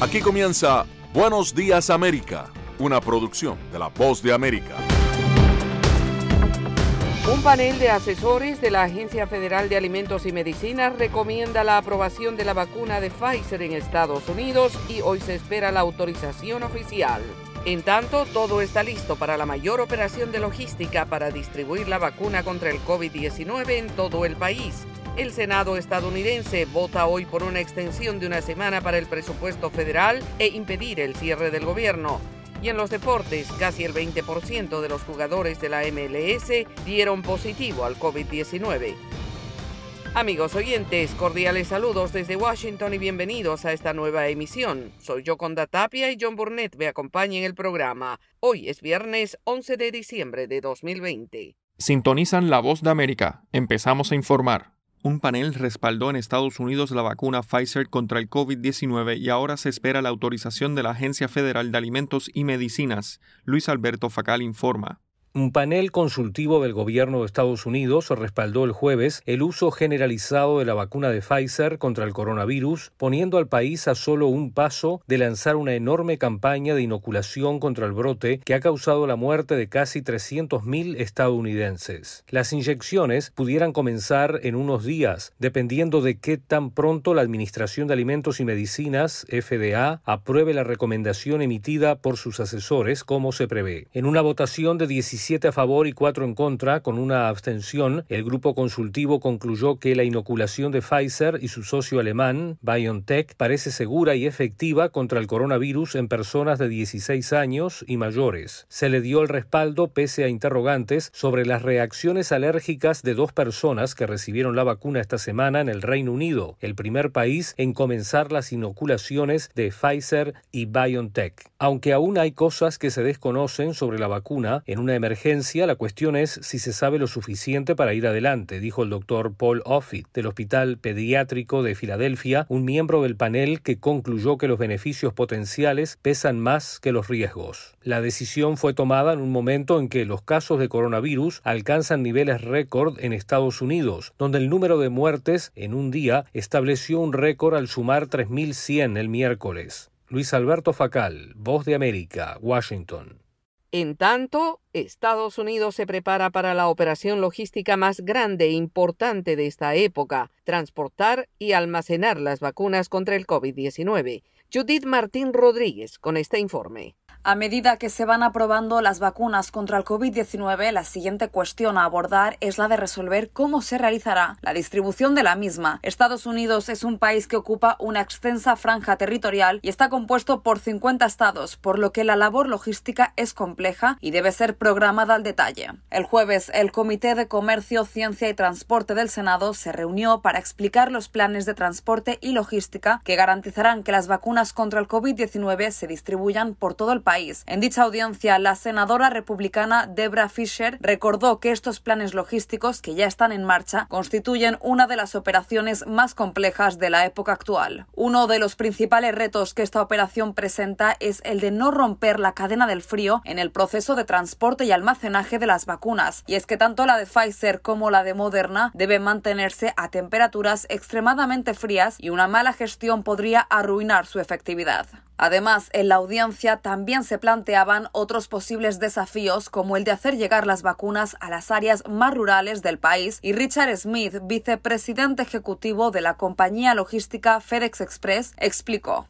Aquí comienza Buenos Días América, una producción de La Voz de América. Un panel de asesores de la Agencia Federal de Alimentos y Medicinas recomienda la aprobación de la vacuna de Pfizer en Estados Unidos y hoy se espera la autorización oficial. En tanto, todo está listo para la mayor operación de logística para distribuir la vacuna contra el COVID-19 en todo el país. El Senado estadounidense vota hoy por una extensión de una semana para el presupuesto federal e impedir el cierre del gobierno. Y en los deportes, casi el 20% de los jugadores de la MLS dieron positivo al COVID-19. Amigos oyentes, cordiales saludos desde Washington y bienvenidos a esta nueva emisión. Soy Yoconda Tapia y John Burnett me acompaña en el programa. Hoy es viernes 11 de diciembre de 2020. Sintonizan La Voz de América. Empezamos a informar. Un panel respaldó en Estados Unidos la vacuna Pfizer contra el COVID-19 y ahora se espera la autorización de la Agencia Federal de Alimentos y Medicinas. Luis Alberto Facal informa. Un panel consultivo del gobierno de Estados Unidos respaldó el jueves el uso generalizado de la vacuna de Pfizer contra el coronavirus, poniendo al país a solo un paso de lanzar una enorme campaña de inoculación contra el brote que ha causado la muerte de casi 300.000 estadounidenses. Las inyecciones pudieran comenzar en unos días, dependiendo de qué tan pronto la Administración de Alimentos y Medicinas, FDA, apruebe la recomendación emitida por sus asesores, como se prevé. En una votación de 17 a favor y 4 en contra, con una abstención, el grupo consultivo concluyó que la inoculación de Pfizer y su socio alemán, BioNTech, parece segura y efectiva contra el coronavirus en personas de 16 años y mayores. Se le dio el respaldo pese a interrogantes sobre las reacciones alérgicas de 2 personas que recibieron la vacuna esta semana en el Reino Unido, el primer país en comenzar las inoculaciones de Pfizer y BioNTech. Aunque aún hay cosas que se desconocen sobre la vacuna, en una emergencia, la cuestión es si se sabe lo suficiente para ir adelante, dijo el doctor Paul Offit del Hospital Pediátrico de Filadelfia, un miembro del panel que concluyó que los beneficios potenciales pesan más que los riesgos. La decisión fue tomada en un momento en que los casos de coronavirus alcanzan niveles récord en Estados Unidos, donde el número de muertes en un día estableció un récord al sumar 3.100 el miércoles. Luis Alberto Facal, Voz de América, Washington. En tanto, Estados Unidos se prepara para la operación logística más grande e importante de esta época, transportar y almacenar las vacunas contra el COVID-19. Judith Martín Rodríguez con este informe. A medida que se van aprobando las vacunas contra el COVID-19, la siguiente cuestión a abordar es la de resolver cómo se realizará la distribución de la misma. Estados Unidos es un país que ocupa una extensa franja territorial y está compuesto por 50 estados, por lo que la labor logística es compleja y debe ser programada al detalle. El jueves, el Comité de Comercio, Ciencia y Transporte del Senado se reunió para explicar los planes de transporte y logística que garantizarán que las vacunas contra el COVID-19 se distribuyan por todo el país. En dicha audiencia, la senadora republicana Debra Fischer recordó que estos planes logísticos, que ya están en marcha, constituyen una de las operaciones más complejas de la época actual. Uno de los principales retos que esta operación presenta es el de no romper la cadena del frío en el proceso de transporte y almacenaje de las vacunas. Y es que tanto la de Pfizer como la de Moderna deben mantenerse a temperaturas extremadamente frías y una mala gestión podría arruinar su efectividad. Además, en la audiencia también se planteaban otros posibles desafíos, como el de hacer llegar las vacunas a las áreas más rurales del país, y Richard Smith, vicepresidente ejecutivo de la compañía logística FedEx Express, explicó.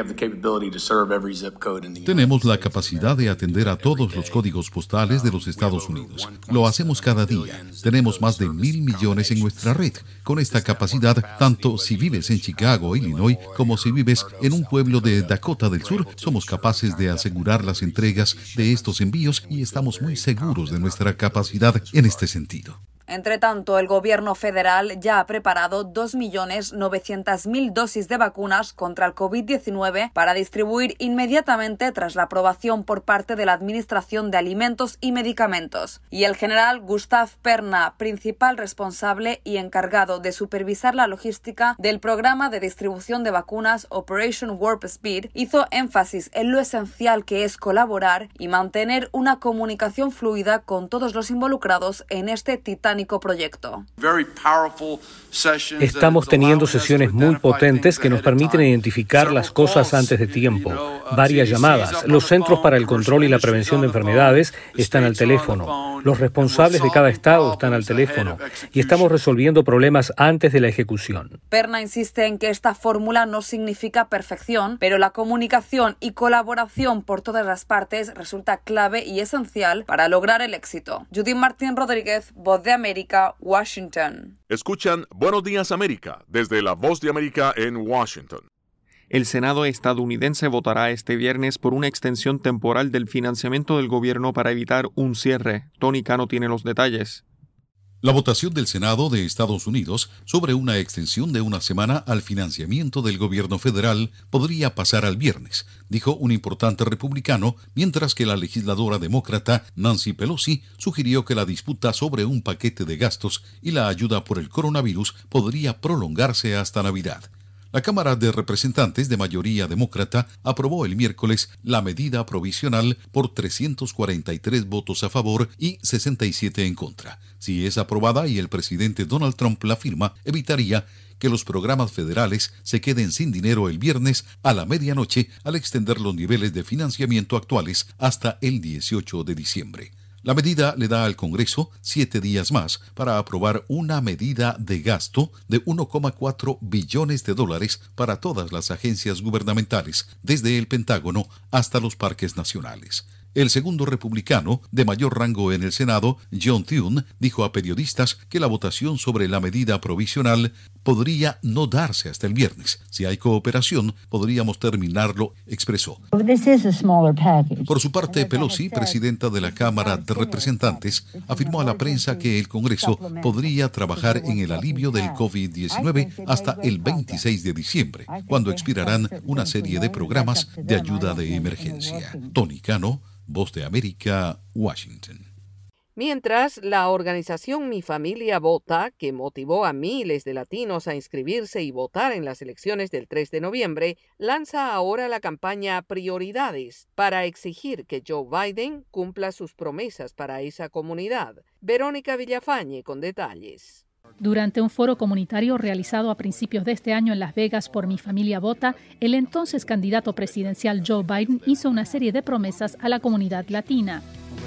Tenemos la capacidad de atender a todos los códigos postales de los Estados Unidos. Lo hacemos cada día. Tenemos más de 1.000 millones en nuestra red. Con esta capacidad, tanto si vives en Chicago, Illinois, como si vives en un pueblo de Dakota del Sur, somos capaces de asegurar las entregas de estos envíos y estamos muy seguros de nuestra capacidad en este sentido. Entre tanto, el gobierno federal ya ha preparado 2.900.000 dosis de vacunas contra el COVID-19 para distribuir inmediatamente tras la aprobación por parte de la Administración de Alimentos y Medicamentos. Y el general Gustav Perna, principal responsable y encargado de supervisar la logística del programa de distribución de vacunas Operation Warp Speed, hizo énfasis en lo esencial que es colaborar y mantener una comunicación fluida con todos los involucrados en este titánico titánico proyecto. Estamos teniendo sesiones muy potentes que nos permiten identificar las cosas antes de tiempo. Varias llamadas. Los Centros para el Control y la Prevención de Enfermedades están al teléfono. Los responsables de cada estado están al teléfono. Y estamos resolviendo problemas antes de la ejecución. Perna insiste en que esta fórmula no significa perfección, pero la comunicación y colaboración por todas las partes resulta clave y esencial para lograr el éxito. Judith Martín Rodríguez, Voz de América, Washington. Escuchan Buenos Días América desde la Voz de América en Washington. El Senado estadounidense votará este viernes por una extensión temporal del financiamiento del gobierno para evitar un cierre. Tony Cano tiene los detalles. La votación del Senado de Estados Unidos sobre una extensión de una semana al financiamiento del gobierno federal podría pasar al viernes, dijo un importante republicano, mientras que la legisladora demócrata Nancy Pelosi sugirió que la disputa sobre un paquete de gastos y la ayuda por el coronavirus podría prolongarse hasta Navidad. La Cámara de Representantes de mayoría demócrata aprobó el miércoles la medida provisional por 343 votos a favor y 67 en contra. Si es aprobada y el presidente Donald Trump la firma, evitaría que los programas federales se queden sin dinero el viernes a la medianoche al extender los niveles de financiamiento actuales hasta el 18 de diciembre. La medida le da al Congreso 7 días más para aprobar una medida de gasto de $1,4 billones para todas las agencias gubernamentales, desde el Pentágono hasta los parques nacionales. El segundo republicano de mayor rango en el Senado, John Thune, dijo a periodistas que la votación sobre la medida provisional podría no darse hasta el viernes. Si hay cooperación, podríamos terminarlo, expresó. Por su parte, Pelosi, presidenta de la Cámara de Representantes, afirmó a la prensa que el Congreso podría trabajar en el alivio del COVID-19 hasta el 26 de diciembre, cuando expirarán una serie de programas de ayuda de emergencia. Tony Cano, Voz de América, Washington. Mientras, la organización Mi Familia Vota, que motivó a miles de latinos a inscribirse y votar en las elecciones del 3 de noviembre, lanza ahora la campaña Prioridades para exigir que Joe Biden cumpla sus promesas para esa comunidad. Verónica Villafañe con detalles. Durante un foro comunitario realizado a principios de este año en Las Vegas por Mi Familia Vota, el entonces candidato presidencial Joe Biden hizo una serie de promesas a la comunidad latina.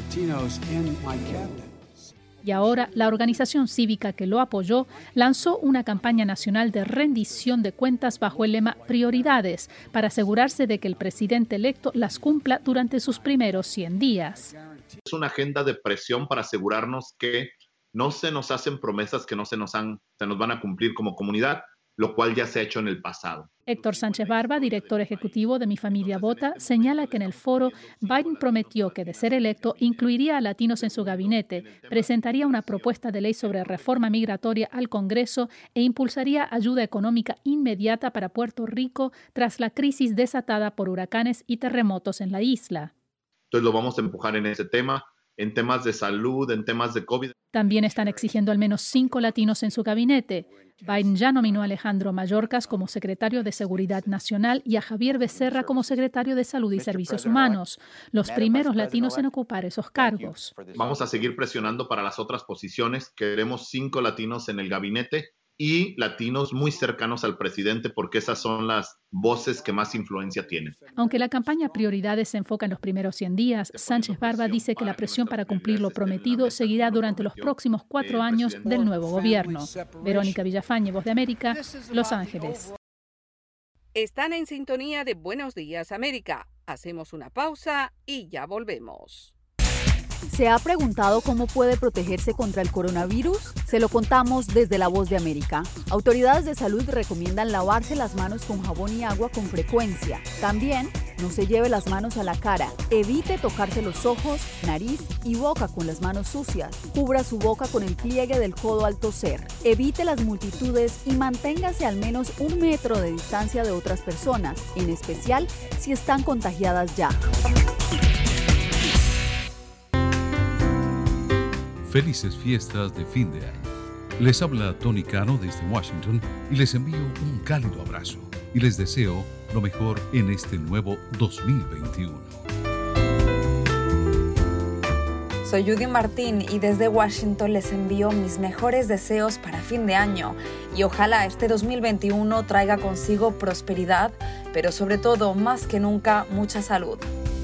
Y ahora la organización cívica que lo apoyó lanzó una campaña nacional de rendición de cuentas bajo el lema Prioridades para asegurarse de que el presidente electo las cumpla durante sus primeros 100 días. Es una agenda de presión para asegurarnos que no se nos hacen promesas que se nos van a cumplir como comunidad, lo cual ya se ha hecho en el pasado. Héctor Sánchez Barba, director ejecutivo de Mi Familia Vota, señala que en el foro Biden prometió que, de ser electo, incluiría a latinos en su gabinete, presentaría una propuesta de ley sobre reforma migratoria al Congreso e impulsaría ayuda económica inmediata para Puerto Rico tras la crisis desatada por huracanes y terremotos en la isla. Entonces lo vamos a empujar en ese tema, en temas de salud, en temas de COVID. También están exigiendo al menos 5 latinos en su gabinete. Biden ya nominó a Alejandro Mayorkas como secretario de Seguridad Nacional y a Javier Becerra como secretario de Salud y Servicios Humanos, los primeros latinos en ocupar esos cargos. Vamos a seguir presionando para las otras posiciones. Queremos 5 latinos en el gabinete y latinos muy cercanos al presidente, porque esas son las voces que más influencia tienen. Aunque la campaña Prioridades se enfoca en los primeros 100 días, Sánchez Barba dice que la presión para cumplir lo prometido seguirá durante los próximos 4 años del nuevo gobierno. Verónica Villafañe, Voz de América, Los Ángeles. Están en sintonía de Buenos Días América. Hacemos una pausa y ya volvemos. ¿Se ha preguntado cómo puede protegerse contra el coronavirus? Se lo contamos desde La Voz de América. Autoridades de salud recomiendan lavarse las manos con jabón y agua con frecuencia. También, no se lleve las manos a la cara. Evite tocarse los ojos, nariz y boca con las manos sucias. Cubra su boca con el pliegue del codo al toser. Evite las multitudes y manténgase al menos 1 metro de distancia de otras personas, en especial si están contagiadas ya. Felices fiestas de fin de año. Les habla Tony Cano desde Washington y les envío un cálido abrazo y les deseo lo mejor en este nuevo 2021. Soy Judy Martín y desde Washington les envío mis mejores deseos para fin de año y ojalá este 2021 traiga consigo prosperidad, pero sobre todo, más que nunca, mucha salud.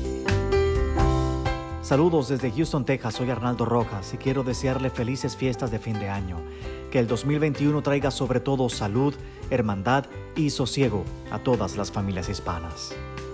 Saludos desde Houston, Texas. Soy Arnaldo Rojas y quiero desearle felices fiestas de fin de año. Que el 2021 traiga sobre todo salud, hermandad y sosiego a todas las familias hispanas.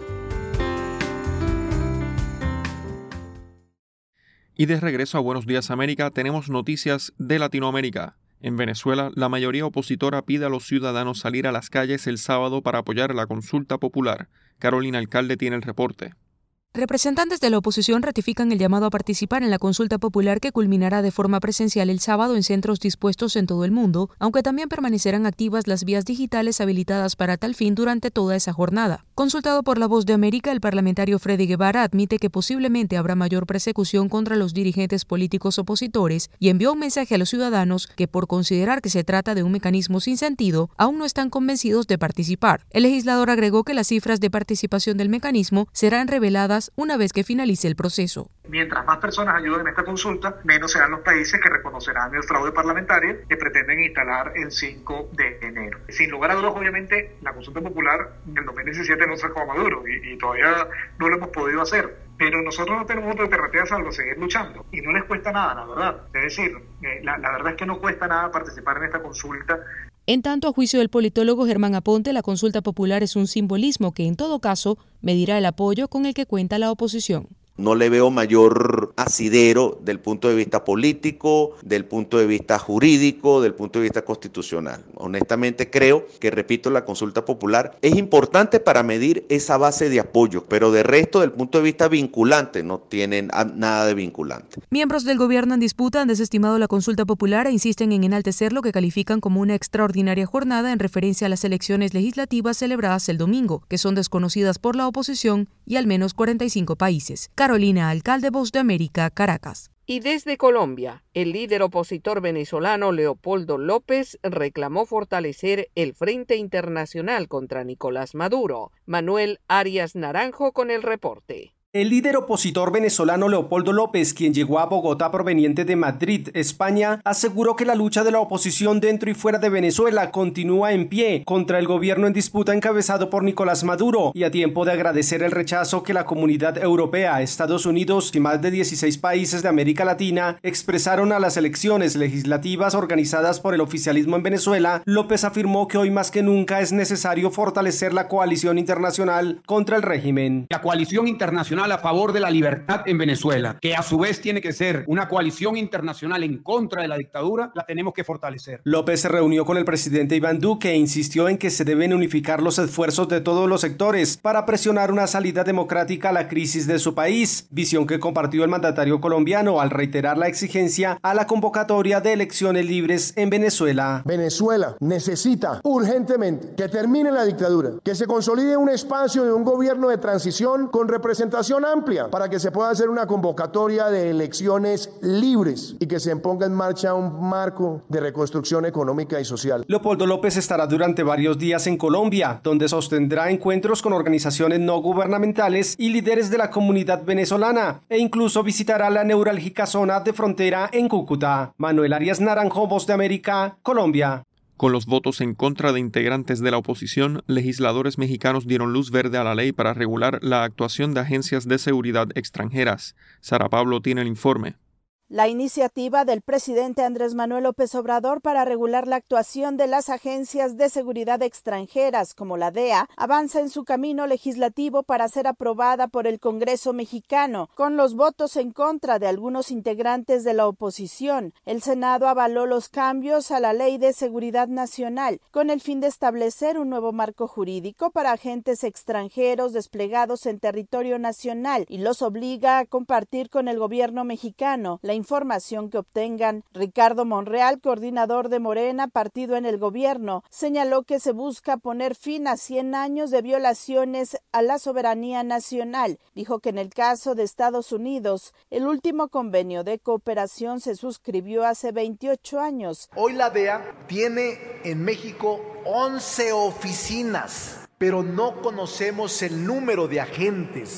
Y de regreso a Buenos Días América, tenemos noticias de Latinoamérica. En Venezuela, la mayoría opositora pide a los ciudadanos salir a las calles el sábado para apoyar la consulta popular. Carolina Alcalde tiene el reporte. Representantes de la oposición ratifican el llamado a participar en la consulta popular que culminará de forma presencial el sábado en centros dispuestos en todo el mundo, aunque también permanecerán activas las vías digitales habilitadas para tal fin durante toda esa jornada. Consultado por La Voz de América, el parlamentario Freddy Guevara admite que posiblemente habrá mayor persecución contra los dirigentes políticos opositores y envió un mensaje a los ciudadanos que, por considerar que se trata de un mecanismo sin sentido, aún no están convencidos de participar. El legislador agregó que las cifras de participación del mecanismo serán reveladas una vez que finalice el proceso. Mientras más personas ayuden en esta consulta, menos serán los países que reconocerán el fraude parlamentario que pretenden instalar el 5 de enero. Sin lugar a dudas, obviamente, la consulta popular en el 2017 no sacó a Maduro y todavía no lo hemos podido hacer. Pero nosotros no tenemos otra alternativa salvo seguir luchando. Y no les cuesta nada, la verdad. Es decir, la verdad es que no cuesta nada participar en esta consulta. En tanto, a juicio del politólogo Germán Aponte, la consulta popular es un simbolismo que, en todo caso, medirá el apoyo con el que cuenta la oposición. No le veo mayor asidero del punto de vista político, del punto de vista jurídico, del punto de vista constitucional. Honestamente creo que, repito, la consulta popular es importante para medir esa base de apoyo, pero de resto, del punto de vista vinculante, no tienen nada de vinculante. Miembros del gobierno en disputa han desestimado la consulta popular e insisten en enaltecer lo que califican como una extraordinaria jornada en referencia a las elecciones legislativas celebradas el domingo, que son desconocidas por la oposición y al menos 45 países. Carolina Alcalde, Voz de América, Caracas. Y desde Colombia, el líder opositor venezolano Leopoldo López reclamó fortalecer el Frente Internacional contra Nicolás Maduro. Manuel Arias Naranjo con el reporte. El líder opositor venezolano Leopoldo López, quien llegó a Bogotá proveniente de Madrid, España, aseguró que la lucha de la oposición dentro y fuera de Venezuela continúa en pie contra el gobierno en disputa encabezado por Nicolás Maduro, y a tiempo de agradecer el rechazo que la Comunidad Europea, Estados Unidos y más de 16 países de América Latina expresaron a las elecciones legislativas organizadas por el oficialismo en Venezuela, López afirmó que hoy más que nunca es necesario fortalecer la coalición internacional contra el régimen. La coalición internacional a favor de la libertad en Venezuela, que a su vez tiene que ser una coalición internacional en contra de la dictadura, la tenemos que fortalecer. López se reunió con el presidente Iván Duque e insistió en que se deben unificar los esfuerzos de todos los sectores para presionar una salida democrática a la crisis de su país, visión que compartió el mandatario colombiano al reiterar la exigencia a la convocatoria de elecciones libres en Venezuela. Venezuela necesita urgentemente que termine la dictadura, que se consolide un espacio de un gobierno de transición con representación amplia para que se pueda hacer una convocatoria de elecciones libres y que se ponga en marcha un marco de reconstrucción económica y social. Leopoldo López estará durante varios días en Colombia, donde sostendrá encuentros con organizaciones no gubernamentales y líderes de la comunidad venezolana, e incluso visitará la neurálgica zona de frontera en Cúcuta. Manuel Arias Naranjo, Voz de América, Colombia. Con los votos en contra de integrantes de la oposición, legisladores mexicanos dieron luz verde a la ley para regular la actuación de agencias de seguridad extranjeras. Sara Pablo tiene el informe. La iniciativa del presidente Andrés Manuel López Obrador para regular la actuación de las agencias de seguridad extranjeras, como la DEA, avanza en su camino legislativo para ser aprobada por el Congreso mexicano. Con los votos en contra de algunos integrantes de la oposición, el Senado avaló los cambios a la Ley de Seguridad Nacional, con el fin de establecer un nuevo marco jurídico para agentes extranjeros desplegados en territorio nacional y los obliga a compartir con el gobierno mexicano la información que obtengan. Ricardo Monreal, coordinador de Morena, partido en el gobierno, señaló que se busca poner fin a 100 años de violaciones a la soberanía nacional. Dijo que en el caso de Estados Unidos, el último convenio de cooperación se suscribió hace 28 años. Hoy la DEA tiene en México 11 oficinas, pero no conocemos el número de agentes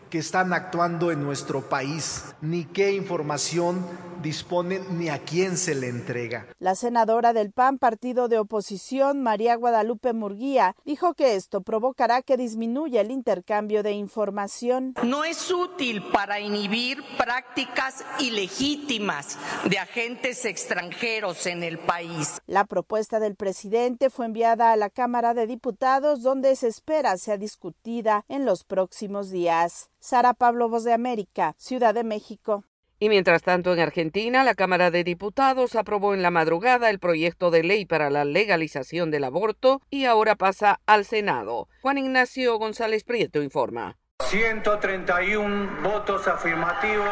que están actuando en nuestro país, ni qué información disponen ni a quién se le entrega. La senadora del PAN, partido de oposición, María Guadalupe Murguía, dijo que esto provocará que disminuya el intercambio de información. No es útil para inhibir prácticas ilegítimas de agentes extranjeros en el país. La propuesta del presidente fue enviada a la Cámara de Diputados, donde se espera sea discutida en los próximos días. Sara Pablo, Voz de América, Ciudad de México. Y mientras tanto, en Argentina, la Cámara de Diputados aprobó en la madrugada el proyecto de ley para la legalización del aborto y ahora pasa al Senado. Juan Ignacio González Prieto informa. 131 votos afirmativos,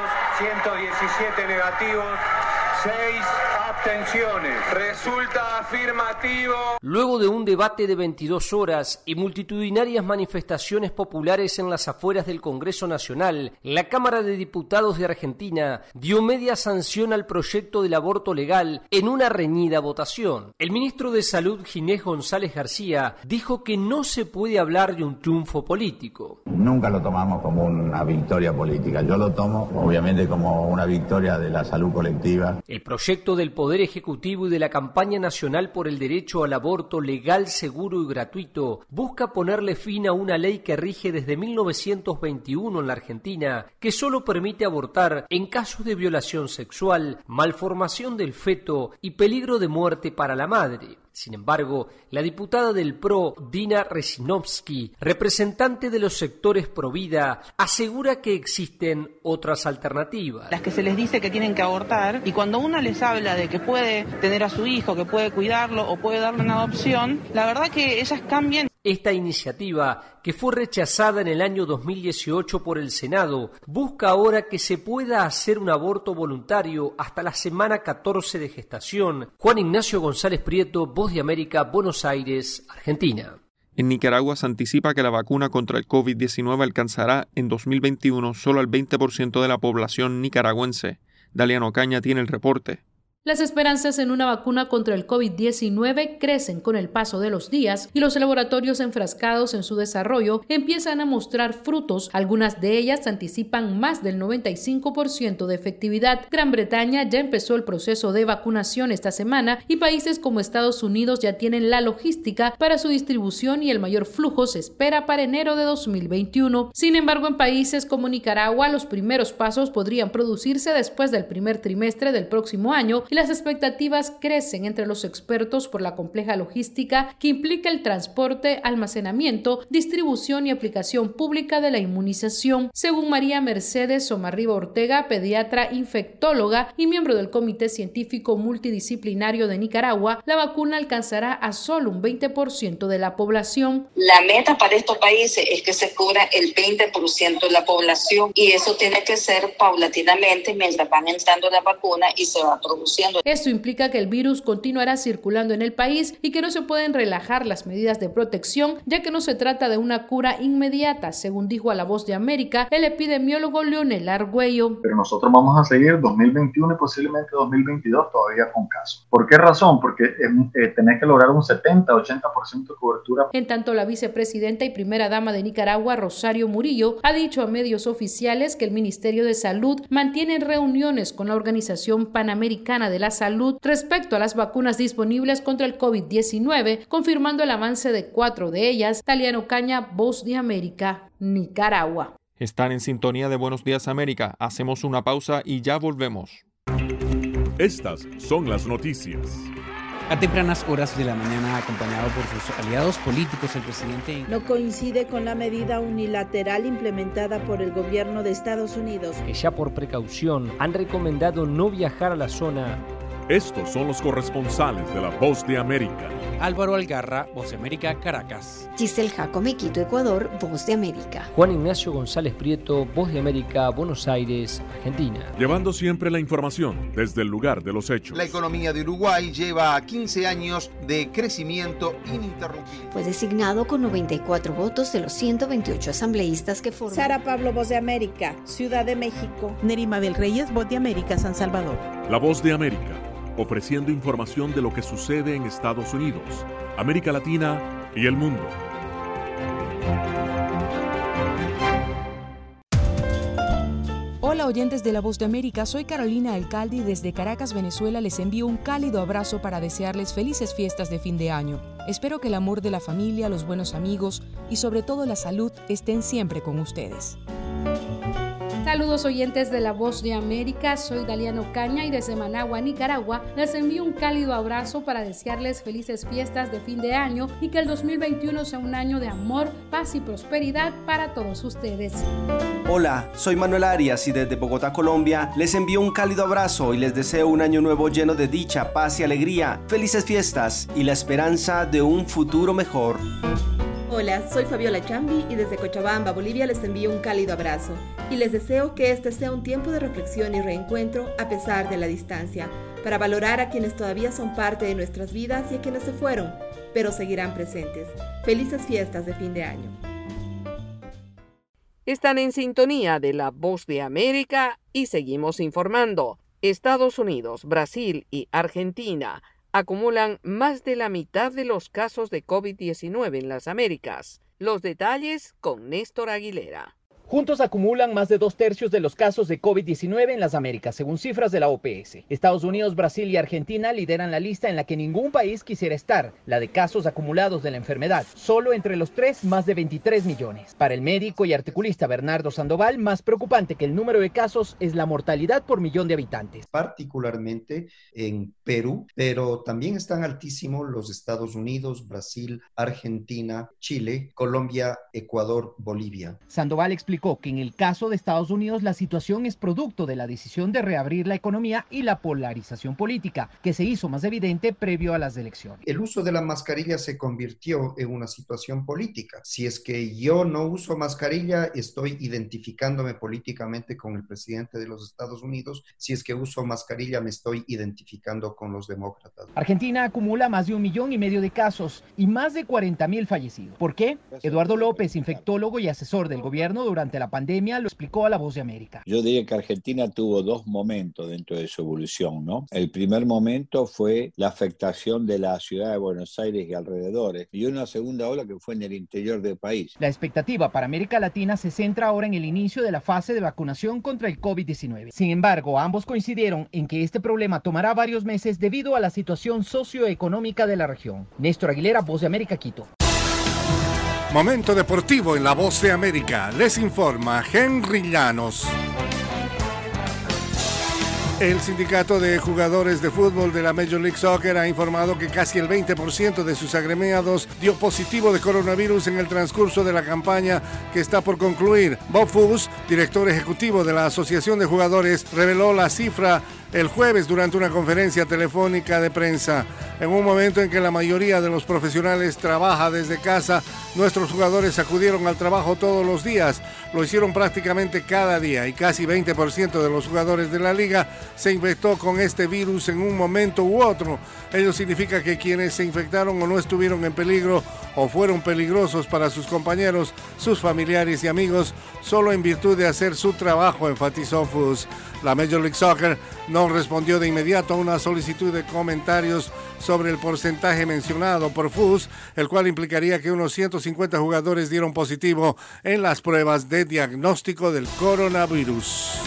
117 negativos, 6 abstenciones. Resulta afirmativo. Luego de un debate de 22 horas y multitudinarias manifestaciones populares en las afueras del Congreso Nacional, la Cámara de Diputados de Argentina dio media sanción al proyecto del aborto legal en una reñida votación. El ministro de Salud, Ginés González García, dijo que no se puede hablar de un triunfo político. Nunca lo tomamos como una victoria política. Yo lo tomo, obviamente, como una victoria de la salud colectiva. El proyecto del Poder Ejecutivo y de la Campaña Nacional por el Derecho al Aborto Legal, Seguro y Gratuito busca ponerle fin a una ley que rige desde 1921 en la Argentina, que solo permite abortar en casos de violación sexual, malformación del feto y peligro de muerte para la madre. Sin embargo, la diputada del PRO, Dina Resinovsky, representante de los sectores Provida, asegura que existen otras alternativas. Las que se les dice que tienen que abortar, y cuando uno les habla de que puede tener a su hijo, que puede cuidarlo o puede darle una adopción, la verdad que ellas cambian. Esta iniciativa, que fue rechazada en el año 2018 por el Senado, busca ahora que se pueda hacer un aborto voluntario hasta la semana 14 de gestación. Juan Ignacio González Prieto, Voz de América, Buenos Aires, Argentina. En Nicaragua se anticipa que la vacuna contra el COVID-19 alcanzará en 2021 solo al 20% de la población nicaragüense. Daliano Caña tiene el reporte. Las esperanzas en una vacuna contra el COVID-19 crecen con el paso de los días y los laboratorios enfrascados en su desarrollo empiezan a mostrar frutos. Algunas de ellas anticipan más del 95% de efectividad. Gran Bretaña ya empezó el proceso de vacunación esta semana y países como Estados Unidos ya tienen la logística para su distribución y el mayor flujo se espera para enero de 2021. Sin embargo, en países como Nicaragua, los primeros pasos podrían producirse después del primer trimestre del próximo año. Las expectativas crecen entre los expertos por la compleja logística que implica el transporte, almacenamiento, distribución y aplicación pública de la inmunización. Según María Mercedes Somarriba Ortega, pediatra infectóloga y miembro del Comité Científico Multidisciplinario de Nicaragua, la vacuna alcanzará a solo un 20% de la población. La meta para estos países es que se cubra el 20% de la población y eso tiene que ser paulatinamente mientras van entrando la vacuna y se va produciendo. Esto implica que el virus continuará circulando en el país y que no se pueden relajar las medidas de protección, ya que no se trata de una cura inmediata, según dijo a La Voz de América el epidemiólogo Leonel Argüello. Pero nosotros vamos a seguir 2021 y posiblemente 2022 todavía con casos. ¿Por qué razón? Porque tenés que lograr un 70-80% de cobertura. En tanto, la vicepresidenta y primera dama de Nicaragua, Rosario Murillo, ha dicho a medios oficiales que el Ministerio de Salud mantiene reuniones con la Organización Panamericana de la Salud respecto a las vacunas disponibles contra el COVID-19, confirmando el avance de 4 de ellas. Daliano Caña, Voz de América, Nicaragua. Están en sintonía de Buenos Días América. Hacemos una pausa y ya volvemos. Estas son las noticias. A tempranas horas de la mañana, acompañado por sus aliados políticos, el presidente no coincide con la medida unilateral implementada por el gobierno de Estados Unidos, que ya por precaución han recomendado no viajar a la zona. Estos son los corresponsales de La Voz de América. Álvaro Algarra, Voz de América, Caracas. Giselle Jacome, Quito, Ecuador, Voz de América. Juan Ignacio González Prieto, Voz de América, Buenos Aires, Argentina. Llevando siempre la información desde el lugar de los hechos. La economía de Uruguay lleva 15 años de crecimiento ininterrumpido. Fue designado con 94 votos de los 128 asambleístas que forman. Sara Pablo, Voz de América, Ciudad de México. Neri Mabel Reyes, Voz de América, San Salvador. La Voz de América, ofreciendo información de lo que sucede en Estados Unidos, América Latina y el mundo. Hola oyentes de La Voz de América, soy Carolina Alcalde y desde Caracas, Venezuela les envío un cálido abrazo para desearles felices fiestas de fin de año. Espero que el amor de la familia, los buenos amigos y sobre todo la salud estén siempre con ustedes. Saludos oyentes de La Voz de América, soy Daliano Caña y desde Managua, Nicaragua, les envío un cálido abrazo para desearles felices fiestas de fin de año y que el 2021 sea un año de amor, paz y prosperidad para todos ustedes. Hola, soy Manuel Arias y desde Bogotá, Colombia, les envío un cálido abrazo y les deseo un año nuevo lleno de dicha, paz y alegría, felices fiestas y la esperanza de un futuro mejor. Hola, soy Fabiola Chambi y desde Cochabamba, Bolivia les envío un cálido abrazo y les deseo que este sea un tiempo de reflexión y reencuentro a pesar de la distancia, para valorar a quienes todavía son parte de nuestras vidas y a quienes se fueron, pero seguirán presentes. Felices fiestas de fin de año. Están en sintonía de La Voz de América y seguimos informando. Estados Unidos, Brasil y Argentina acumulan más de la mitad de los casos de COVID-19 en las Américas. Los detalles con Néstor Aguilera. Juntos acumulan más de 2/3 de los casos de COVID-19 en las Américas, según cifras de la OPS. Estados Unidos, Brasil y Argentina lideran la lista en la que ningún país quisiera estar, la de casos acumulados de la enfermedad. Solo entre los tres, más de 23 millones. Para el médico y articulista Bernardo Sandoval, más preocupante que el número de casos es la mortalidad por millón de habitantes. Particularmente en Perú, pero también están altísimos los Estados Unidos, Brasil, Argentina, Chile, Colombia, Ecuador, Bolivia. Sandoval explicó que en el caso de Estados Unidos la situación es producto de la decisión de reabrir la economía y la polarización política, que se hizo más evidente previo a las elecciones. El uso de la mascarilla se convirtió en una situación política. Si es que yo no uso mascarilla, estoy identificándome políticamente con el presidente de los Estados Unidos. Si es que uso mascarilla, me estoy identificando con los demócratas. Argentina acumula más de 1,5 millones de casos y más de 40,000 fallecidos. ¿Por qué? Eduardo López, infectólogo y asesor del gobierno durante la pandemia, lo explicó a La Voz de América. Yo diría que Argentina tuvo dos momentos dentro de su evolución, ¿no? El primer momento fue la afectación de la ciudad de Buenos Aires y alrededores, y una segunda ola que fue en el interior del país. La expectativa para América Latina se centra ahora en el inicio de la fase de vacunación contra el COVID-19. Sin embargo, ambos coincidieron en que este problema tomará varios meses debido a la situación socioeconómica de la región. Néstor Aguilera, Voz de América, Quito. Momento deportivo en La Voz de América. Les informa Henry Llanos. El sindicato de jugadores de fútbol de la Major League Soccer ha informado que casi el 20% de sus agremiados dio positivo de coronavirus en el transcurso de la campaña que está por concluir. Bob Foose, director ejecutivo de la Asociación de Jugadores, reveló la cifra el jueves durante una conferencia telefónica de prensa. En un momento en que la mayoría de los profesionales trabaja desde casa, nuestros jugadores acudieron al trabajo todos los días. Lo hicieron prácticamente cada día y casi 20% de los jugadores de la liga se infectó con este virus en un momento u otro. Ello significa que quienes se infectaron o no estuvieron en peligro o fueron peligrosos para sus compañeros, sus familiares y amigos, solo en virtud de hacer su trabajo, enfatizó Foose. La Major League Soccer no respondió de inmediato a una solicitud de comentarios sobre el porcentaje mencionado por Foose, el cual implicaría que unos 150 jugadores dieron positivo en las pruebas de diagnóstico del coronavirus.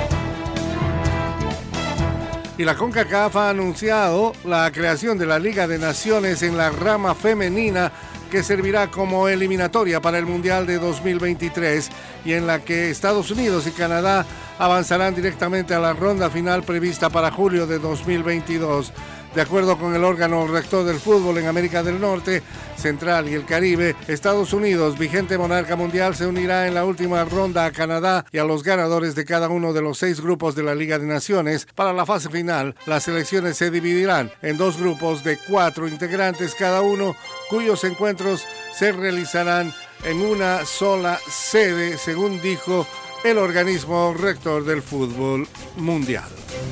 Y la CONCACAF ha anunciado la creación de la Liga de Naciones en la rama femenina, que servirá como eliminatoria para el Mundial de 2023 y en la que Estados Unidos y Canadá avanzarán directamente a la ronda final prevista para julio de 2022. De acuerdo con el órgano rector del fútbol en América del Norte, Central y el Caribe, Estados Unidos, vigente monarca mundial, se unirá en la última ronda a Canadá y a los ganadores de cada uno de los 6 grupos de la Liga de Naciones. Para la fase final, las selecciones se dividirán en 2 grupos de 4 integrantes cada uno, cuyos encuentros se realizarán en una sola sede, según dijo el organismo rector del fútbol mundial.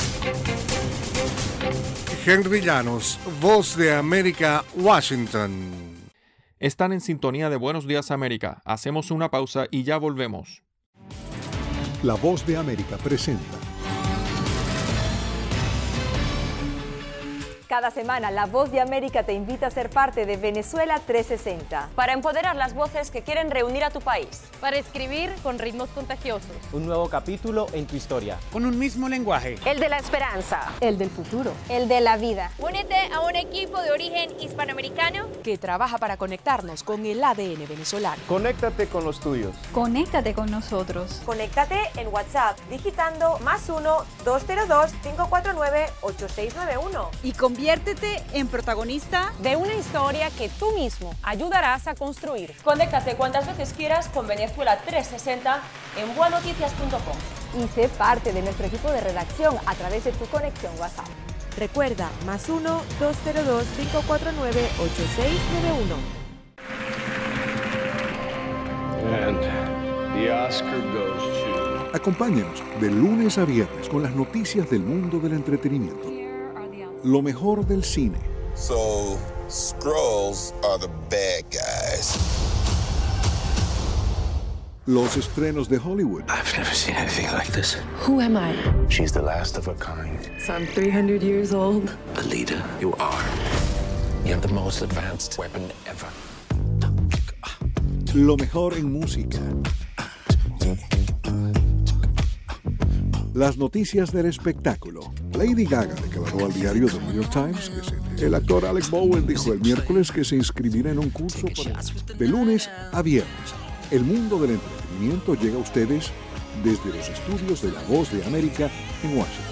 Henry Llanos, Voz de América, Washington. Están en sintonía de Buenos Días América. Hacemos una pausa y ya volvemos. La Voz de América presenta Cada semana, La Voz de América te invita a ser parte de Venezuela 360. Para empoderar las voces que quieren reunir a tu país. Para escribir con ritmos contagiosos. Un nuevo capítulo en tu historia. Con un mismo lenguaje. El de la esperanza. El del futuro. El de la vida. Únete a un equipo de origen hispanoamericano que trabaja para conectarnos con el ADN venezolano. Conéctate con los tuyos. Conéctate con nosotros. Conéctate en WhatsApp digitando +1 202 549 8691. Y conviértete en protagonista de una historia que tú mismo ayudarás a construir. Conéctate cuantas veces quieras con Venezuela 360 en buenoticias.com. Y sé parte de nuestro equipo de redacción a través de tu conexión WhatsApp. Recuerda, +1 202 549 8691. And the Oscar goes to... Acompáñenos de lunes a viernes con las noticias del mundo del entretenimiento. Lo mejor del cine. So, Skrulls are the bad guys. Los estrenos de Hollywood. I've never seen anything like this. Who am I? She's the last of her kind. So I'm 300 years old. Alita, you are. You have the most advanced weapon ever. Lo mejor en música. Las noticias del espectáculo. Lady Gaga declaró al diario The New York Times que el actor Alec Baldwin dijo el miércoles que se inscribirá en un curso de lunes a viernes. El mundo del entretenimiento llega a ustedes desde los estudios de La Voz de América en Washington.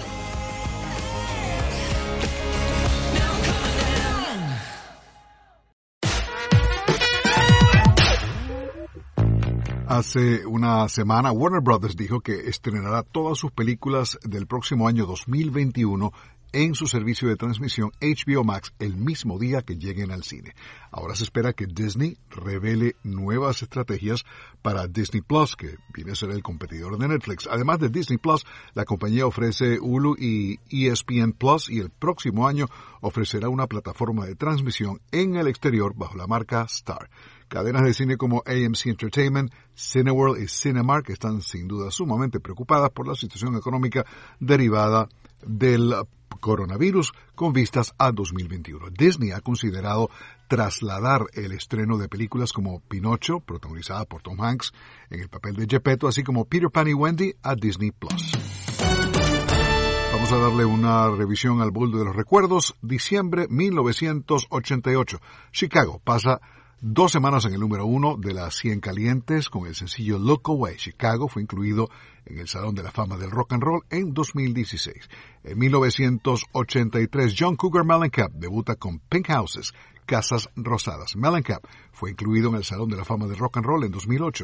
Hace una semana, Warner Brothers dijo que estrenará todas sus películas del próximo año 2021 en su servicio de transmisión HBO Max el mismo día que lleguen al cine. Ahora se espera que Disney revele nuevas estrategias para Disney Plus, que viene a ser el competidor de Netflix. Además de Disney Plus, la compañía ofrece Hulu y ESPN Plus y el próximo año ofrecerá una plataforma de transmisión en el exterior bajo la marca Star. Cadenas de cine como AMC Entertainment, Cineworld y Cinemark están sin duda sumamente preocupadas por la situación económica derivada del coronavirus con vistas a 2021. Disney ha considerado trasladar el estreno de películas como Pinocho, protagonizada por Tom Hanks en el papel de Geppetto, así como Peter Pan y Wendy a Disney Plus. Vamos a darle una revisión al baúl de los recuerdos. Diciembre 1988. Chicago pasa 2 semanas en el número 1 de las 100 calientes con el sencillo Look Away. Chicago fue incluido en el Salón de la Fama del Rock and Roll en 2016. En 1983, John Cougar Mellencamp debuta con Pink Houses, Casas Rosadas. Mellencamp fue incluido en el Salón de la Fama del Rock and Roll en 2008.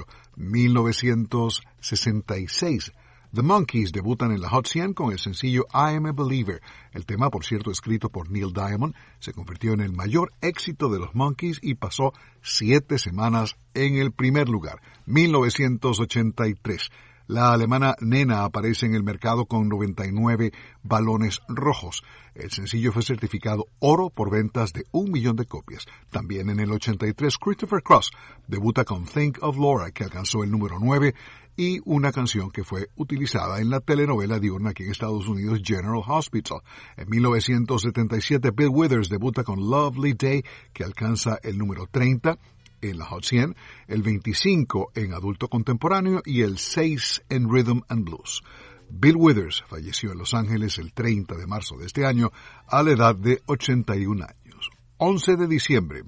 1966, The Monkees debutan en la Hot 100 con el sencillo I Am a Believer. El tema, por cierto, escrito por Neil Diamond, se convirtió en el mayor éxito de los Monkees y pasó 7 semanas en el primer lugar. 1983. La alemana Nena aparece en el mercado con 99 balones rojos. El sencillo fue certificado oro por ventas de 1 millón de copias. También en el 83, Christopher Cross debuta con Think of Laura, que alcanzó el número 9, y una canción que fue utilizada en la telenovela diurna aquí en Estados Unidos, General Hospital. En 1977, Bill Withers debuta con Lovely Day, que alcanza el número 30 en la Hot 100, el 25 en adulto contemporáneo y el 6 en Rhythm and Blues. Bill Withers falleció en Los Ángeles el 30 de marzo de este año a la edad de 81 años. 11 de diciembre,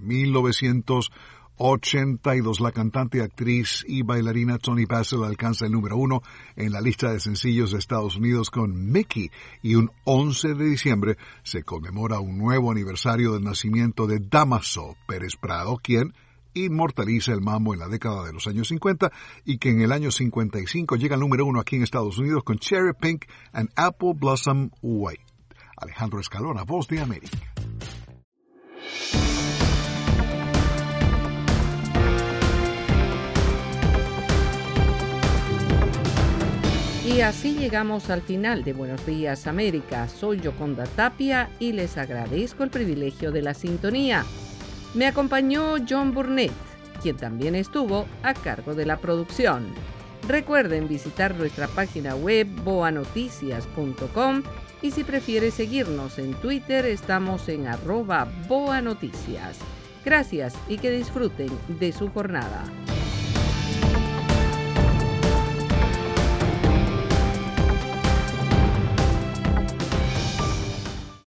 1982, la cantante, actriz y bailarina Toni Basil alcanza el número 1 en la lista de sencillos de Estados Unidos con Mickey, y un 11 de diciembre se conmemora un nuevo aniversario del nacimiento de Damaso Pérez Prado, quien inmortaliza el mambo en la década de los años 50 y que en el año 55 llega al número 1 aquí en Estados Unidos con Cherry Pink and Apple Blossom White. Alejandro Escalona, Voz de América. Y así llegamos al final de Buenos Días América. Soy Yoconda Tapia y les agradezco el privilegio de la sintonía. Me acompañó John Burnett, quien también estuvo a cargo de la producción. Recuerden visitar nuestra página web boanoticias.com Y si prefiere seguirnos en Twitter, estamos en @boanoticias. Gracias y que disfruten de su jornada.